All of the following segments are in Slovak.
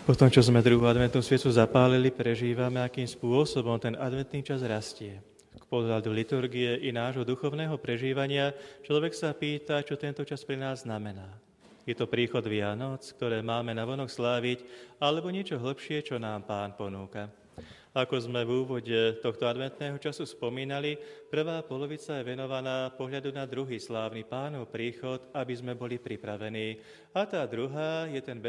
Po tom, čo sme druhú adventnú sviecu zapálili, prežívame, akým spôsobom ten adventný čas rastie. K pohľadu liturgie i nášho duchovného prežívania človek sa pýta, čo tento čas pre nás znamená. Je to príchod Vianoc, ktoré máme navonok sláviť, alebo niečo hlbšie, čo nám Pán ponúka. Ako sme v úvode tohto adventného času spomínali, prvá polovica je venovaná pohľadu na druhý slávny Pánov príchod, aby sme boli pripravení. A tá druhá je ten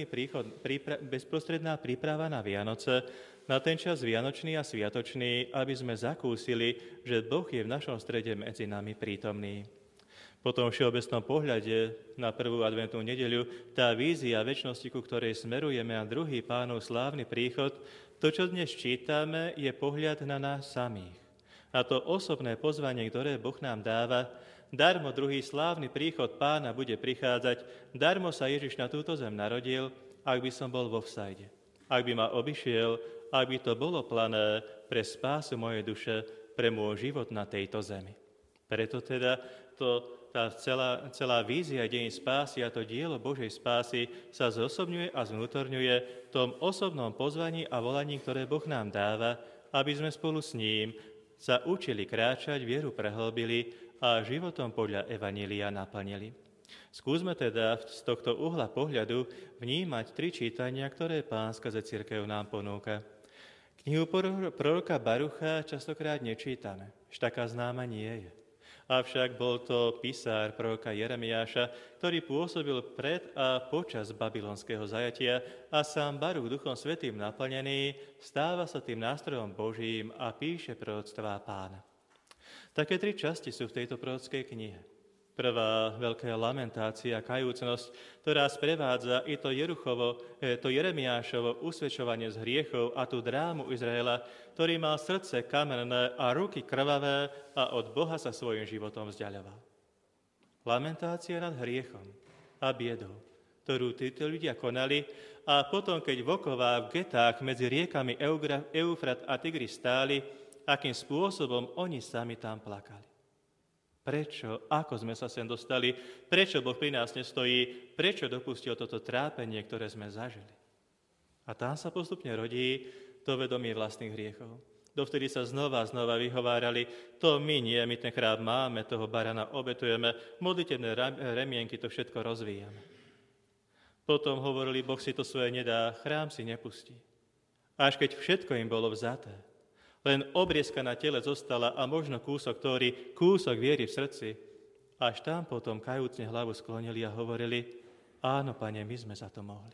bezprostredná príprava na Vianoce, na ten čas vianočný a sviatočný, aby sme zakúsili, že Boh je v našom strede medzi nami prítomný. Po tom všeobecnom pohľade na prvú adventnú nedeľu, tá vízia večnosti, ku ktorej smerujeme, a druhý Pánov slávny príchod, to, čo dnes čítame, je pohľad na nás samých. A to osobné pozvanie, ktoré Boh nám dáva, darmo druhý slávny príchod Pána bude prichádzať, darmo sa Ježiš na túto zem narodil, ak by som bol vo vsajde. Ak by ma obišiel, ak by to bolo plané pre spásu mojej duše, pre môj život na tejto zemi. Preto teda tá celá vízia dejín spásy a to dielo Božej spásy sa zosobňuje a zvnútorňuje v tom osobnom pozvaní a volaní, ktoré Boh nám dáva, aby sme spolu s ním sa učili kráčať, vieru prehlbili a životom podľa Evanjelia naplnili. Skúsme teda z tohto uhla pohľadu vnímať 3 čítania, ktoré Pán skrze cirkev nám ponúka. Knihu proroka Barucha častokrát nečítame, až taká známa nie je. Avšak bol to písár proroka Jeremiáša, ktorý pôsobil pred a počas babylonského zajatia a sám Baruch Duchom Svätým naplnený stáva sa tým nástrojom Božím a píše proroctvá Pána. Také 3 časti sú v tejto prorockej knihe. Prvá veľká lamentácia, kajúcnosť, ktorá sprevádza i to Jeremiášovo usvedčovanie z hriechov a tú drámu Izraela, ktorý mal srdce kamenné a ruky krvavé a od Boha sa svojím životom vzdiaľoval. Lamentácia nad hriechom a biedou, ktorú títo ľudia konali, a potom, keď v okovách, v getách medzi riekami Eufrat a Tigris stáli, akým spôsobom oni sami tam plakali. Prečo? Ako sme sa sem dostali? Prečo Boh pri nás nestojí? Prečo dopustil toto trápenie, ktoré sme zažili? A tam sa postupne rodí to vedomie vlastných hriechov. Dovtedy sa znova vyhovárali, to my nie, my tenkrát máme, toho barana obetujeme, modlitebné remienky, to všetko rozvíjame. Potom hovorili, Boh si to svoje nedá, chrám si nepustí. Až keď všetko im bolo vzaté, len obriezka na tele zostala a možno kúsok viery v srdci. Až tam potom kajúcne hlavu sklonili a hovorili, áno, Pane, my sme za to mohli.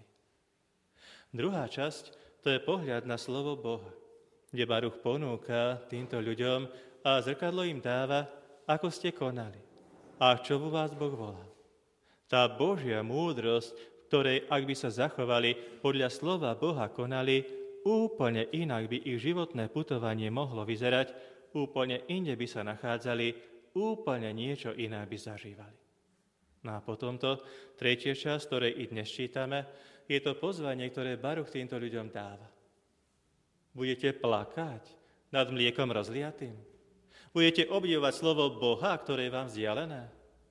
Druhá časť, to je pohľad na slovo Boha, kde Baruch ponúka týmto ľuďom a zrkadlo im dáva, ako ste konali a čo vo vás Boh volal. Tá Božia múdrosť, v ktorej, ak by sa zachovali, podľa slova Boha konali, úplne inak by ich životné putovanie mohlo vyzerať, úplne inde by sa nachádzali, úplne niečo iné by zažívali. No a potom to tretia časť, ktorej i dnes čítame, je to pozvanie, ktoré Baruch týmto ľuďom dáva. Budete plakať nad mliekom rozliatým? Budete obdivovať slovo Boha, ktoré je vám vzdialené?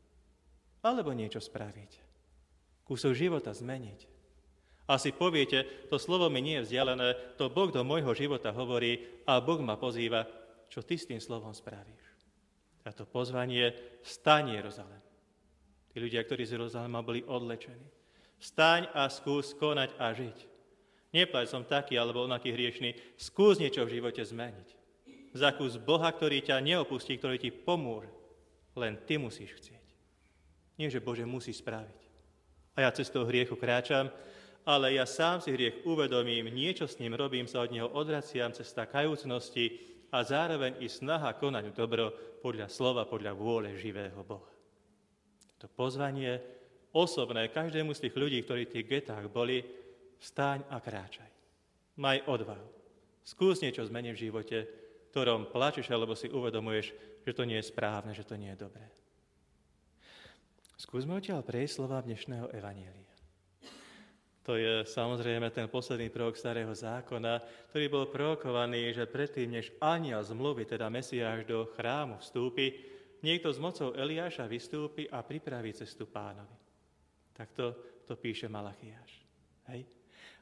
Alebo niečo spravíte? Kúsok života zmeniť? Asi poviete, to slovo mi nie je vzdialené, to Boh do môjho života hovorí a Boh ma pozýva, čo ty s tým slovom spravíš. A to pozvanie, vstaň Jeruzalém. Tí ľudia, ktorí z Jeruzalema boli odlečení. Vstaň a skús konať a žiť. Neplať som taký alebo onaký hriešný, skús niečo v živote zmeniť. Zakús Boha, ktorý ťa neopustí, ktorý ti pomôže. Len ty musíš chcieť. Nie, že Bože musí spraviť. A ja cez toho hriechu kráčam, ale ja sám si hriech uvedomím, niečo s ním robím, sa od neho odvraciam, cesta kajúcnosti a zároveň i snaha konať dobro podľa slova, podľa vôle živého Boha. To pozvanie osobné každému z tých ľudí, ktorí v tých getách boli, vstaň a kráčaj. Maj odvahu. Skús niečo zmeniť v živote, ktorom plačeš, alebo si uvedomuješ, že to nie je správne, že to nie je dobré. Skúsme odtiaľ prejsť slova dnešného evanjelia. To je samozrejme ten posledný prorok Starého zákona, ktorý bol prorokovaný, že predtým, než anjel zmluvy, teda Mesiáš, do chrámu vstúpi, niekto s mocou Eliáša vystúpi a pripraví cestu Pánovi. Tak to píše Malachiáš. Hej?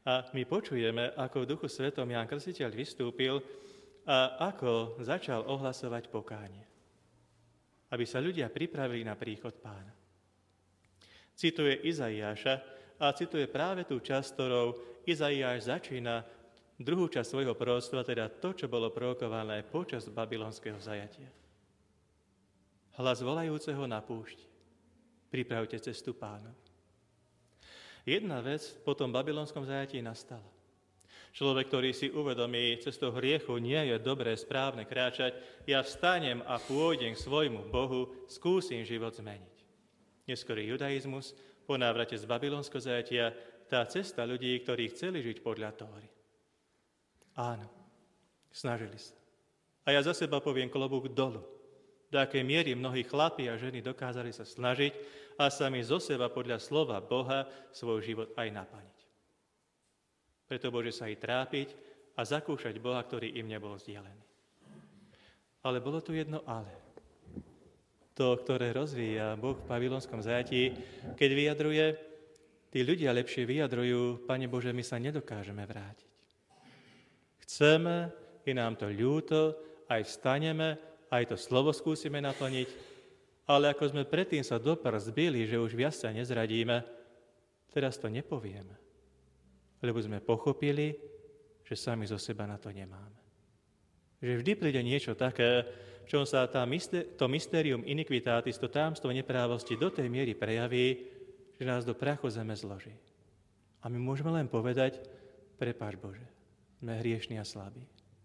A my počujeme, ako v Duchu Svetom Ján Krstiteľ vystúpil a ako začal ohlasovať pokánie, aby sa ľudia pripravili na príchod Pána. Cituje Izaiáša a cituje práve tú časť, ktorou Izaiáš začína druhú časť svojho proroctva, teda to, čo bolo prorokované počas babylonského zajatia. Hlas volajúceho na púšti. Pripravte cestu Pánovi. Jedna vec po tom babylonskom zajatí nastala. Človek, ktorý si uvedomí, cestou hriechu nie je dobré, správne kráčať, ja vstanem a pôjdem k svojmu Bohu, skúsim život zmeniť. Neskorý judaizmus, po návrate z babylonského zajatia, tá cesta ľudí, ktorí chceli žiť podľa Tóry. Áno, snažili sa. A ja za seba poviem klobúk dolu. Do akej miery mnohí chlapi a ženy dokázali sa snažiť a sami zo seba podľa slova Boha svoj život aj naplniť. Preto Bože sa aj trápiť a zakúšať Boha, ktorý im nebol vzdialený. Ale bolo tu jedno ale. To, ktoré rozvíja Boh v babylonskom zajatí, keď vyjadruje, tí ľudia lepšie vyjadrujú, Pane Bože, my sa nedokážeme vrátiť. Chceme, je nám to ľúto, aj vstaneme, aj to slovo skúsime naplniť, ale ako sme predtým sa do prst bili, že už viac sa nezradíme, teraz to nepovieme, lebo sme pochopili, že sami zo seba na to nemáme. Že vždy príde niečo také, v čom sa to mysterium iniquitatis, to támstvo neprávosti do tej miery prejaví, že nás do prachu zeme zloží. A my môžeme len povedať, prepáč Bože, sme hriešni a slabí.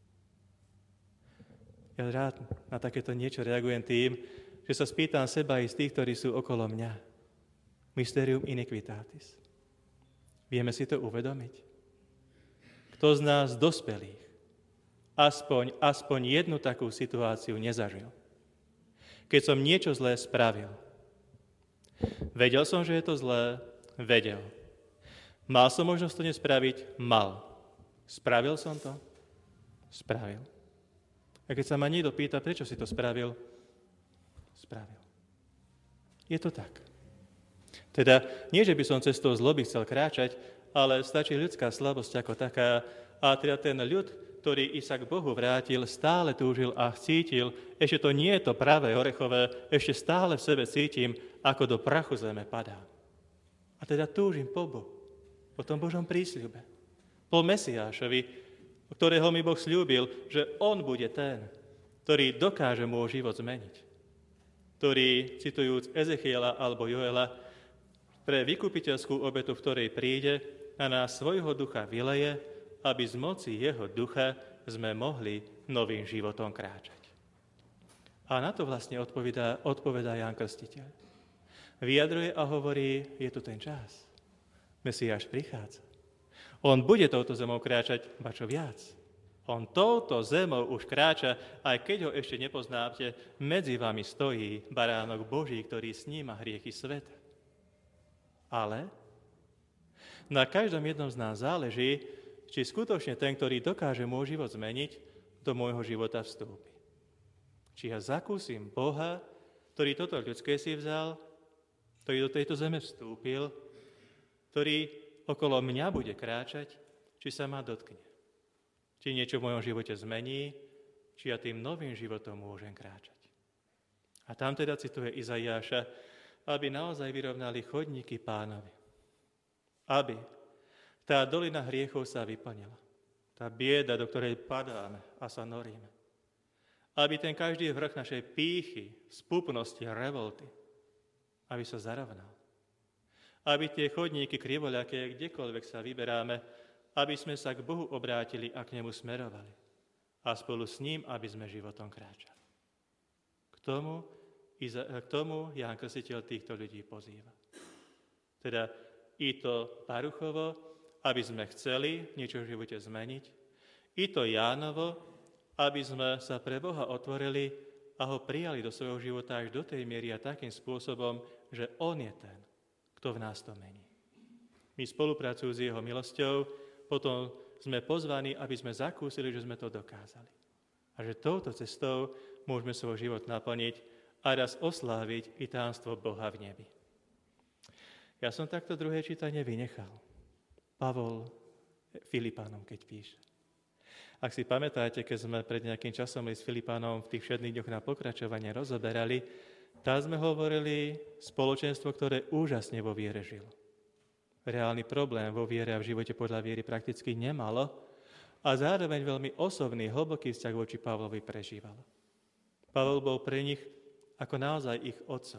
Ja rád na takéto niečo reagujem tým, že sa spýtam seba aj z tých, ktorí sú okolo mňa. Mysterium iniquitatis. Vieme si to uvedomiť? Kto z nás dospelých aspoň jednu takú situáciu nezažil? Keď som niečo zlé spravil. Vedel som, že je to zlé? Vedel. Mal som možnosť to nespraviť? Mal. Spravil som to? Spravil. A keď sa ma niekto pýta, prečo si to spravil? Spravil. Je to tak. Teda nie, že by som cestou zloby chcel kráčať, ale stačí ľudská slabosť ako taká. A teda ten ľud, ktorý sa k Bohu vrátil, stále túžil a cítil, ešte to nie je to pravé orechové, ešte stále v sebe cítim, ako do prachu zeme padá. A teda túžim po Bohu, po tom Božom prísľube, po Mesiášovi, ktorého mi Boh sľúbil, že on bude ten, ktorý dokáže môj život zmeniť. Ktorý, citujúc Ezechiela alebo Joela, pre vykupiteľskú obetu, v ktorej príde, na nás svojho ducha vyleje, aby z moci jeho ducha sme mohli novým životom kráčať. A na to vlastne odpovedá Ján Krstiteľ. Vyjadruje a hovorí, je tu ten čas. Mesiáš prichádza. On bude touto zemou kráčať, ba čo viac. On touto zemou už kráča, aj keď ho ešte nepoznáte, medzi vami stojí baránok Boží, ktorý sníma hriechy sveta. Ale na každom jednom z nás záleží, či skutočne ten, ktorý dokáže môj život zmeniť, do môjho života vstúpi. Či ja zakúsim Boha, ktorý toto ľudské si vzal, ktorý do tejto zeme vstúpil, ktorý okolo mňa bude kráčať, či sa ma dotkne. Či niečo v mojom živote zmení, či ja tým novým životom môžem kráčať. A tam teda cituje Izaiáša, aby naozaj vyrovnali chodníky Pánovi. Aby tá dolina hriechov sa vyplnila. Tá bieda, do ktorej padáme a sa noríme. Aby ten každý vrch našej pýchy, spúpnosti a revolty, aby sa zarovnal. Aby tie chodníky krivoľaké, kdekoľvek sa vyberáme, aby sme sa k Bohu obrátili a k nemu smerovali. A spolu s ním, aby sme životom kráčali. K tomu Ján Krstiteľ týchto ľudí pozýva. Teda i to Paruchovo, aby sme chceli niečo v živote zmeniť, i to Jánovo, aby sme sa pre Boha otvorili a ho prijali do svojho života až do tej miery a takým spôsobom, že on je ten, kto v nás to mení. My spolupracujú s jeho milosťou, potom sme pozvaní, aby sme zakúsili, že sme to dokázali. A že touto cestou môžeme svoj život naplniť a raz osláviť i tajomstvo Boha v nebi. Ja som takto druhé čítanie vynechal. Pavol Filipánom, keď píše. Ak si pamätáte, keď sme pred nejakým časom s Filipánom v tých všedných dňoch na pokračovanie rozoberali, tam sme hovorili spoločenstvo, ktoré úžasne vo viere žilo. Reálny problém vo viere a v živote podľa viery prakticky nemalo a zároveň veľmi osobný, hlboký vzťah voči Pavlovi prežívalo. Pavol bol pre nich ako naozaj ich otcom,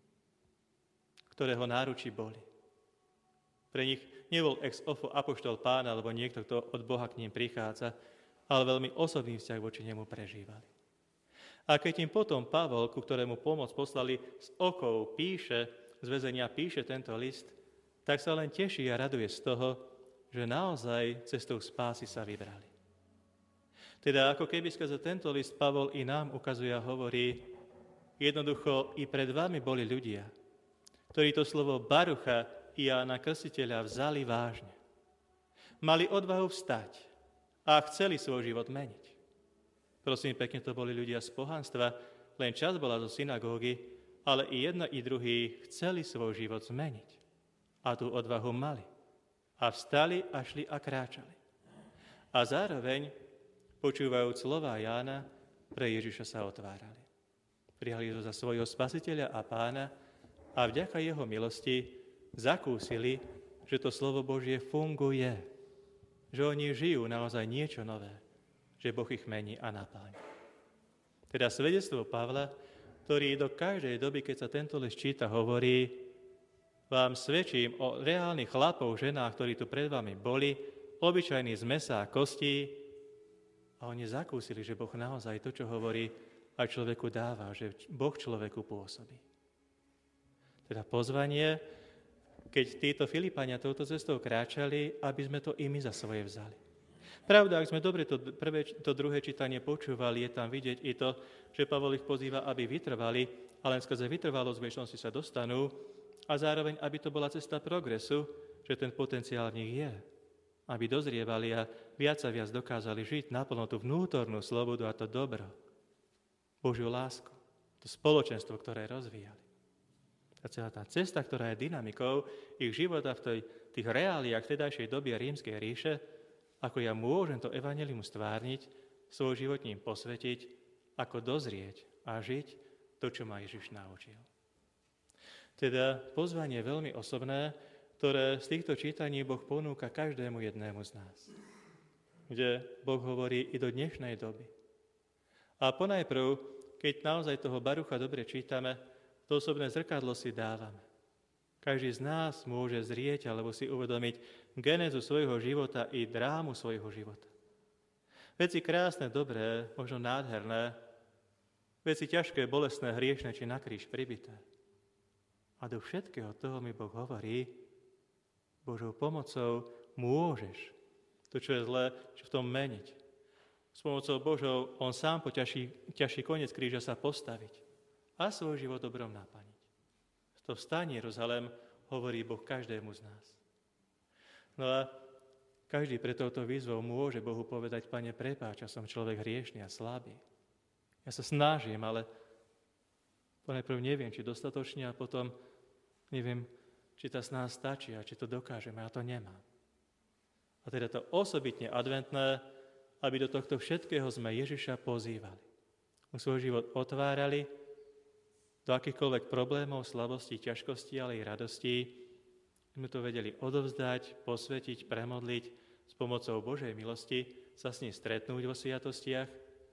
ktorého náručí boli. Pre nich nebol ex ofo apoštol Pána alebo niekto, kto od Boha k ním prichádza, ale veľmi osobný vzťah voči nemu prežívali. A keď im potom Pavol, ku ktorému pomoc poslali z okov, z väzenia píše tento list, tak sa len teší a raduje z toho, že naozaj cestou spásy sa vybrali. Teda ako keby skrze tento list Pavol i nám ukazuje a hovorí, jednoducho i pred vami boli ľudia, ktorí to slovo Barucha i Jána Krstiteľa vzali vážne. Mali odvahu vstať a chceli svoj život meniť. Prosím, pekne to boli ľudia z pohanstva, len časť bola zo synagógy, ale i jedno, i druhý chceli svoj život zmeniť. A tú odvahu mali. A vstali a šli a kráčali. A zároveň, počúvajúc slová Jána, pre Ježiša sa otvárali. Prijali ho za svojho spasiteľa a pána a vďaka jeho milosti zakúsili, že to slovo Božie funguje. Že oni žijú naozaj niečo nové. Že Boh ich mení a napája. Teda svedectvo Pavla, ktorý do každej doby, keď sa tento list číta, hovorí, vám svedčím o reálnych chlapov, ženách, ktorí tu pred vami boli, obyčajní z mesa a kostí, a oni zakúsili, že Boh naozaj to, čo hovorí, aj človeku dáva, že Boh človeku pôsobí. Teda pozvanie, keď títo Filipania touto cestou kráčali, aby sme to i my za svoje vzali. Pravda, ak sme dobre to druhé čítanie počúvali, je tam vidieť i to, že Pavol ich pozýva, aby vytrvali, a len skrze vytrvalosť v väčšnosti sa dostanú, a zároveň, aby to bola cesta progresu, že ten potenciál v nich je. Aby dozrievali a viac a viac dokázali žiť naplno tú vnútornú slobodu a to dobro, Božiu lásku, to spoločenstvo, ktoré rozvíjali. A celá tá cesta, ktorá je dynamikou ich života v tých reáliách vtedajšej doby rímskej ríše, ako ja môžem to evanjelium stvárniť, svoj život ním posvetiť, ako dozrieť a žiť to, čo ma Ježiš naučil. Teda pozvanie veľmi osobné, ktoré z týchto čítaní Boh ponúka každému jednému z nás. Kde Boh hovorí i do dnešnej doby. A ponajprv, keď naozaj toho Barucha dobre čítame, to osobné zrkadlo si dávame. Každý z nás môže zrieť alebo si uvedomiť genézu svojho života i drámu svojho života. Veci krásne, dobré, možno nádherné, veci ťažké, bolestné, hriešne či na kríž pribité. A do všetkého toho mi Boh hovorí, Božou pomocou môžeš to, čo je zlé, čo v tom meniť. S pomocou Božou on sám po ťažší koniec kríža sa postaviť a svoj život dobrom naplniť. To vstanie Jeruzalém hovorí Boh každému z nás. No a každý pre touto výzvou môže Bohu povedať, Pane, prepáč, ja som človek hriešný a slabý. Ja sa snažím, ale ponajprv neviem, či dostatočne a potom neviem, či tá snáha stačí a či to dokážeme, ja to nemám. A teda to osobitne adventné, aby do tohto všetkého sme Ježiša pozývali. Mu svoj život otvárali, do akýchkoľvek problémov, slabostí, ťažkostí, ale i radostí, sme to vedeli odovzdať, posvetiť, premodliť, s pomocou Božej milosti sa s ním stretnúť vo sviatostiach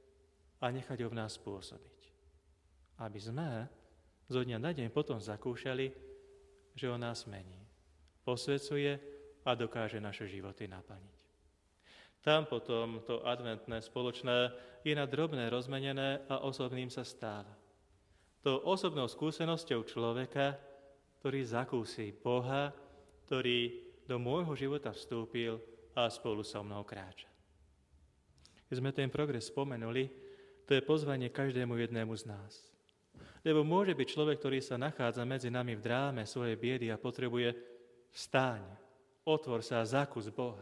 a nechať ho v nás pôsobiť. Aby sme zo dňa na deň potom zakúšali, že on nás mení, posvecuje a dokáže naše životy naplniť. Tam potom to adventné spoločné je na drobné rozmenené a osobným sa stáva. To osobnou skúsenosťou človeka, ktorý zakúsi Boha, ktorý do môjho života vstúpil a spolu so mnou kráča. Keď sme ten progres spomenuli, to je pozvanie každému jednému z nás. Lebo môže byť človek, ktorý sa nachádza medzi nami v dráme svojej biedy a potrebuje vstáň, otvor sa a zakús Boha.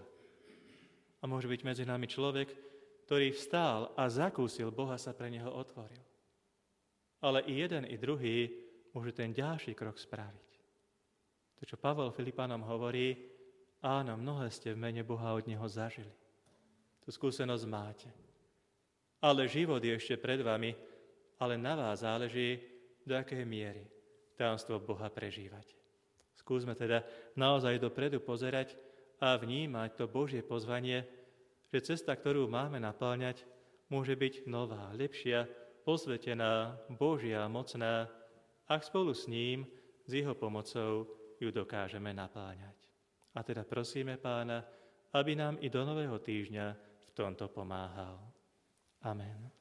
A môže byť medzi nami človek, ktorý vstál a zakúsil Boha, sa pre neho otvoril. Ale i jeden, i druhý môže ten ďalší krok spraviť. To, čo Pavol Filipánom hovorí, Áno, mnohé ste v mene Boha od Neho zažili. Tú skúsenosť máte. Ale život je ešte pred vami, ale na vás záleží, do akej miery tajomstvo Boha prežívate. Skúsme teda naozaj dopredu pozerať a vnímať to Božie pozvanie, že cesta, ktorú máme napĺňať, môže byť nová, lepšia, posvetená, Božia, mocná, ak spolu s ním, s jeho pomocou ju dokážeme napĺňať. A teda prosíme Pána, aby nám i do nového týždňa v tomto pomáhal. Amen.